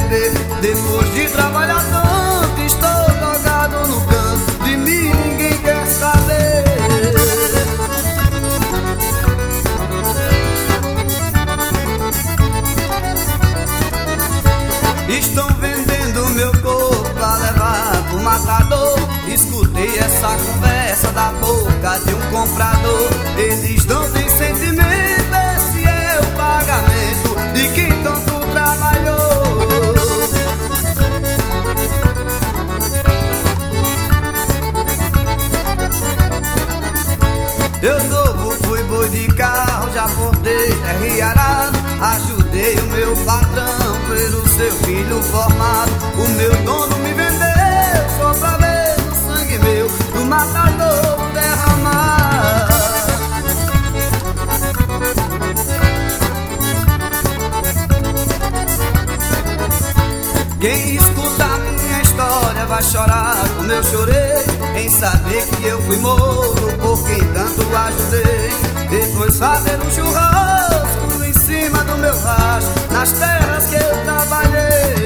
beber. Depois de trabalhar tanto, estou jogado no canto. De mim ninguém quer saber. Estão vendendo meu corpo pra levar pro matador. Escutei essa conversa da boca de um comprador. Eles não têm sentimento, esse é o pagamento de quem tanto trabalhou. Eu novo fui boi de carro, já portei terra arado. Ajudei o meu patrão pelo seu filho formado. O meu dono me vendeu só pra ver o sangue meu do matador derramar. Quem escuta a minha história vai chorar como eu chorei, em saber que eu fui morto por quem tanto ajudei. Depois fazer um churrasco em cima do meu rancho, nas terras que eu trabalhei.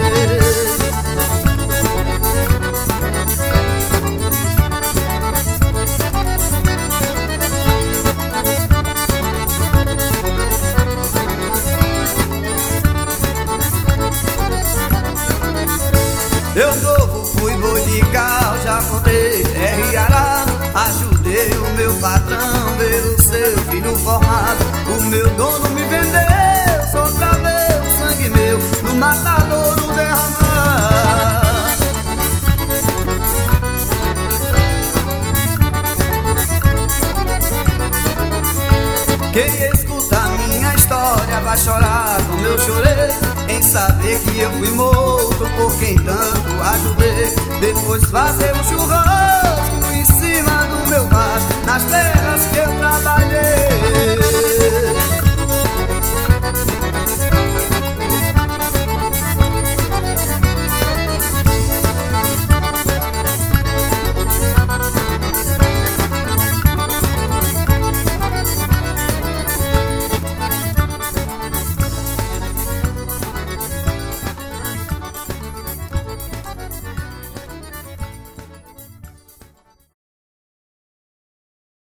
Eu novo fui boi de carro, já contei terra e arado. Ajudei o meu patrão ver o seu filho formado. O meu dono me vendeu só pra ver o sangue meu no matadouro derramar. Quem escuta a minha história vai chorar como eu chorei, em saber que eu fui morto por quem tanto ajudei. Depois fazer